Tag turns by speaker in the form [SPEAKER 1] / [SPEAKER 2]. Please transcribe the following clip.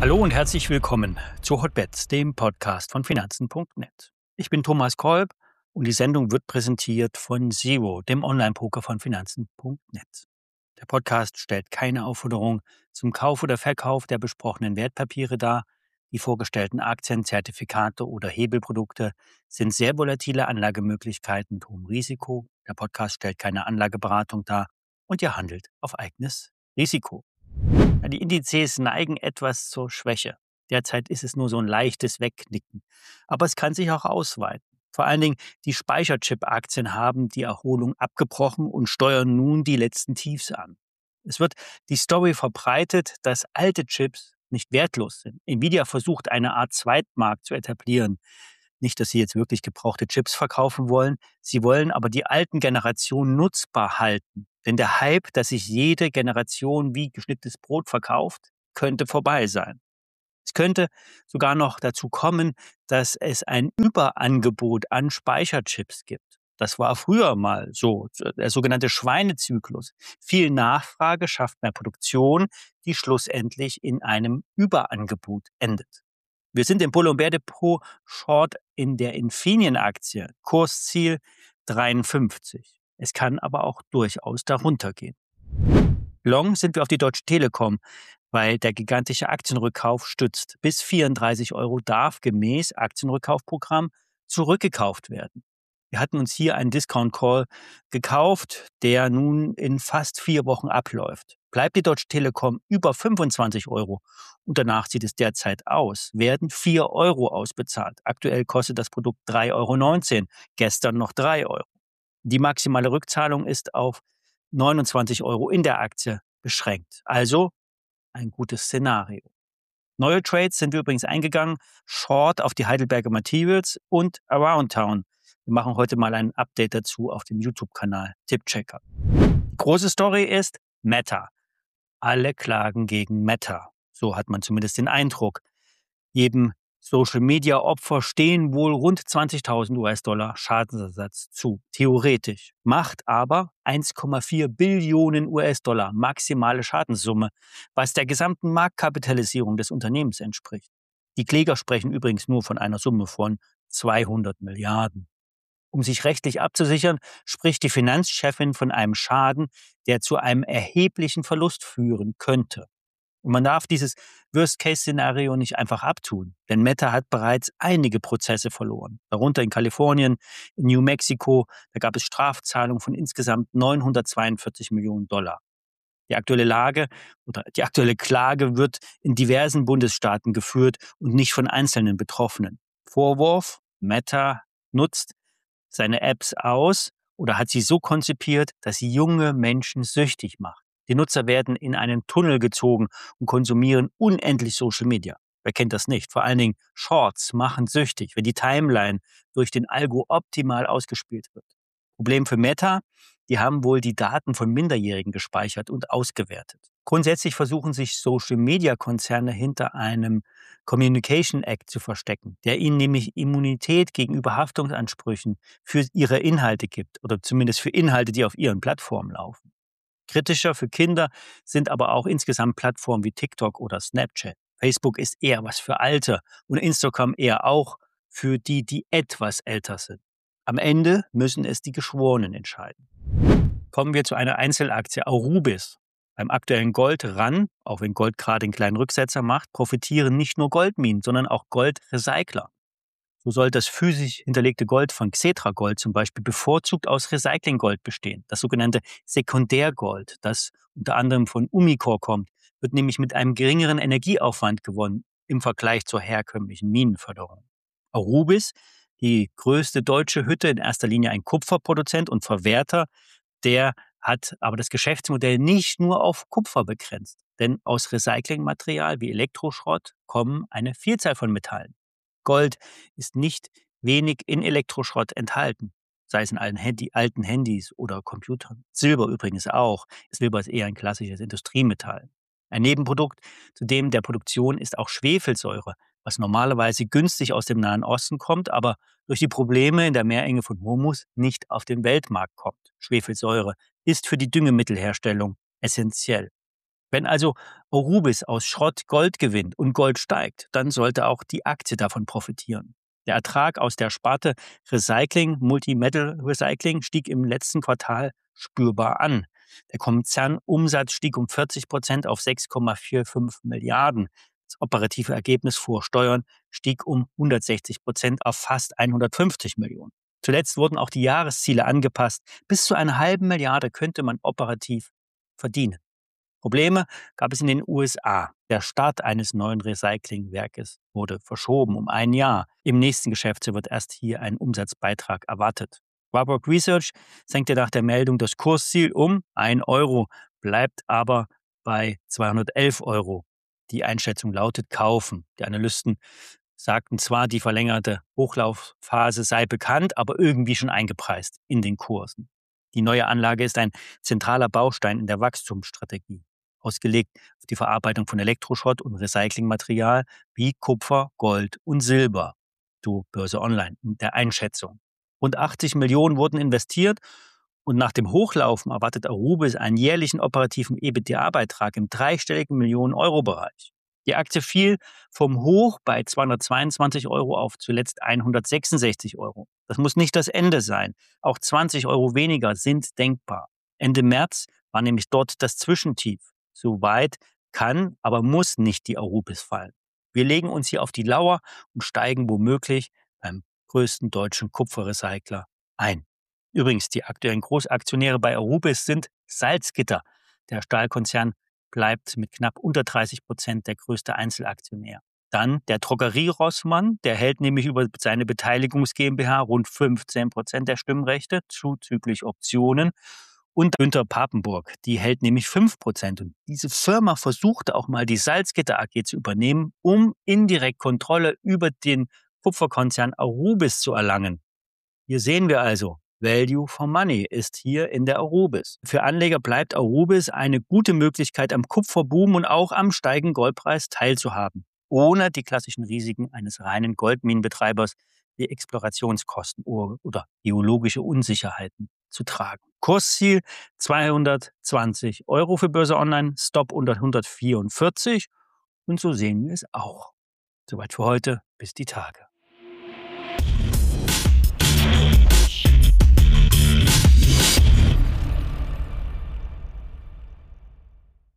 [SPEAKER 1] Hallo und herzlich willkommen zu Hotbets, dem Podcast von Finanzen.net. Ich bin Thomas Kolb und die Sendung wird präsentiert von Zero, dem Online-Poker von Finanzen.net. Der Podcast stellt keine Aufforderung zum Kauf oder Verkauf der besprochenen Wertpapiere dar. Die vorgestellten Aktien, Zertifikate oder Hebelprodukte sind sehr volatile Anlagemöglichkeiten mit hohem Risiko. Der Podcast stellt keine Anlageberatung dar und ihr handelt auf eigenes Risiko. Ja, die Indizes neigen etwas zur Schwäche. Derzeit ist es nur so ein leichtes Wegknicken. Aber es kann sich auch ausweiten. Vor allen Dingen die Speicherchip-Aktien haben die Erholung abgebrochen und steuern nun die letzten Tiefs an. Es wird die Story verbreitet, dass alte Chips nicht wertlos sind. Nvidia versucht eine Art Zweitmarkt zu etablieren. Nicht, dass sie jetzt wirklich gebrauchte Chips verkaufen wollen. Sie wollen aber die alten Generationen nutzbar halten. Denn der Hype, dass sich jede Generation wie geschnittenes Brot verkauft, könnte vorbei sein. Es könnte sogar noch dazu kommen, dass es ein Überangebot an Speicherchips gibt. Das war früher mal so, der sogenannte Schweinezyklus. Viel Nachfrage schafft mehr Produktion, die schlussendlich in einem Überangebot endet. Wir sind im Bull- und Bär-Depot Short in der Infineon-Aktie, Kursziel 53. Es kann aber auch durchaus darunter gehen. Long sind wir auf die Deutsche Telekom, weil der gigantische Aktienrückkauf stützt. Bis 34 € darf gemäß Aktienrückkaufprogramm zurückgekauft werden. Wir hatten uns hier einen Discount-Call gekauft, der nun in fast 4 Wochen abläuft. Bleibt die Deutsche Telekom über 25 € und danach sieht es derzeit aus, werden 4 € ausbezahlt. Aktuell kostet das Produkt 3,19 €, gestern noch 3 €. Die maximale Rückzahlung ist auf 29 € in der Aktie beschränkt. Also ein gutes Szenario. Neue Trades sind wir übrigens eingegangen, Short auf die Heidelberger Materials und Aroundtown. Wir machen heute mal ein Update dazu auf dem YouTube-Kanal Tippchecker. Die große Story ist Meta. Alle klagen gegen Meta. So hat man zumindest den Eindruck. Jedem Social-Media-Opfer stehen wohl rund 20.000 US-Dollar Schadensersatz zu. Theoretisch. Macht aber 1,4 Billionen US-Dollar maximale Schadenssumme, was der gesamten Marktkapitalisierung des Unternehmens entspricht. Die Kläger sprechen übrigens nur von einer Summe von 200 Milliarden. Um sich rechtlich abzusichern, spricht die Finanzchefin von einem Schaden, der zu einem erheblichen Verlust führen könnte. Und man darf dieses Worst-Case-Szenario nicht einfach abtun, denn Meta hat bereits einige Prozesse verloren. Darunter in Kalifornien, in New Mexico, da gab es Strafzahlungen von insgesamt 942 Millionen $. Die aktuelle Lage oder die aktuelle Klage wird in diversen Bundesstaaten geführt und nicht von einzelnen Betroffenen. Vorwurf: Meta nutzt seine Apps aus oder hat sie so konzipiert, dass sie junge Menschen süchtig macht. Die Nutzer werden in einen Tunnel gezogen und konsumieren unendlich Social Media. Wer kennt das nicht? Vor allen Dingen Shorts machen süchtig, wenn die Timeline durch den Algo optimal ausgespielt wird. Problem für Meta: die haben wohl die Daten von Minderjährigen gespeichert und ausgewertet. Grundsätzlich versuchen sich Social-Media-Konzerne hinter einem Communication Act zu verstecken, der ihnen nämlich Immunität gegenüber Haftungsansprüchen für ihre Inhalte gibt oder zumindest für Inhalte, die auf ihren Plattformen laufen. Kritischer für Kinder sind aber auch insgesamt Plattformen wie TikTok oder Snapchat. Facebook ist eher was für Alte und Instagram eher auch für die, die etwas älter sind. Am Ende müssen es die Geschworenen entscheiden. Kommen wir zu einer Einzelaktie, Aurubis. Beim aktuellen Gold-Run, auch wenn Gold gerade einen kleinen Rücksetzer macht, profitieren nicht nur Goldminen, sondern auch Goldrecycler. So soll das physisch hinterlegte Gold von Xetra Gold zum Beispiel bevorzugt aus Recyclinggold bestehen. Das sogenannte Sekundärgold, das unter anderem von Umicore kommt, wird nämlich mit einem geringeren Energieaufwand gewonnen im Vergleich zur herkömmlichen Minenförderung. Aurubis, die größte deutsche Hütte, in erster Linie ein Kupferproduzent und Verwerter, der hat aber das Geschäftsmodell nicht nur auf Kupfer begrenzt. Denn aus Recyclingmaterial wie Elektroschrott kommen eine Vielzahl von Metallen. Gold ist nicht wenig in Elektroschrott enthalten, sei es in alten Handys oder Computern. Silber übrigens auch. Silber ist eher ein klassisches Industriemetall. Ein Nebenprodukt zu dem der Produktion ist auch Schwefelsäure, was normalerweise günstig aus dem Nahen Osten kommt, aber durch die Probleme in der Meerenge von Hormuz nicht auf den Weltmarkt kommt. Schwefelsäure ist für die Düngemittelherstellung essentiell. Wenn also Arubis aus Schrott Gold gewinnt und Gold steigt, dann sollte auch die Aktie davon profitieren. Der Ertrag aus der Sparte Recycling, Multimetal Recycling, stieg im letzten Quartal spürbar an. Der Konzernumsatz stieg um 40% auf 6,45 Milliarden. Das operative Ergebnis vor Steuern stieg um 160% auf fast 150 Millionen. Zuletzt wurden auch die Jahresziele angepasst. Bis zu einer halben Milliarde könnte man operativ verdienen. Probleme gab es in den USA. Der Start eines neuen Recyclingwerkes wurde verschoben um ein Jahr. Im nächsten Geschäftsjahr wird erst hier ein Umsatzbeitrag erwartet. Warburg Research senkte nach der Meldung das Kursziel um 1 Euro, bleibt aber bei 211 Euro. Die Einschätzung lautet kaufen. Die Analysten sagten zwar, die verlängerte Hochlaufphase sei bekannt, aber irgendwie schon eingepreist in den Kursen. Die neue Anlage ist ein zentraler Baustein in der Wachstumsstrategie, ausgelegt auf die Verarbeitung von Elektroschrott und Recyclingmaterial wie Kupfer, Gold und Silber. Du Börse Online in der Einschätzung. Rund 80 Millionen wurden investiert und nach dem Hochlaufen erwartet Arubis einen jährlichen operativen EBITDA-Beitrag im dreistelligen Millionen-Euro-Bereich. Die Aktie fiel vom Hoch bei 222 Euro auf zuletzt 166 Euro. Das muss nicht das Ende sein. Auch 20 Euro weniger sind denkbar. Ende März war nämlich dort das Zwischentief. So weit kann, aber muss nicht die Arubis fallen. Wir legen uns hier auf die Lauer und steigen womöglich beim größten deutschen Kupferrecycler ein. Übrigens, die aktuellen Großaktionäre bei Arubis sind Salzgitter. Der Stahlkonzern bleibt mit knapp unter 30% der größte Einzelaktionär. Dann der Drogerie Rossmann, der hält nämlich über seine Beteiligungs GmbH rund 15% der Stimmrechte, zuzüglich Optionen. Und Günther Papenburg, die hält nämlich 5%. Und diese Firma versuchte auch mal die Salzgitter AG zu übernehmen, um indirekt Kontrolle über den Kupferkonzern Arubis zu erlangen. Hier sehen wir also, Value for Money ist hier in der Arubis. Für Anleger bleibt Arubis eine gute Möglichkeit, am Kupferboom und auch am steigenden Goldpreis teilzuhaben, ohne die klassischen Risiken eines reinen Goldminenbetreibers wie Explorationskosten oder geologische Unsicherheiten zu tragen. Kursziel 220 Euro für Börse Online, Stop unter 144 und so sehen wir es auch. Soweit für heute, bis die Tage.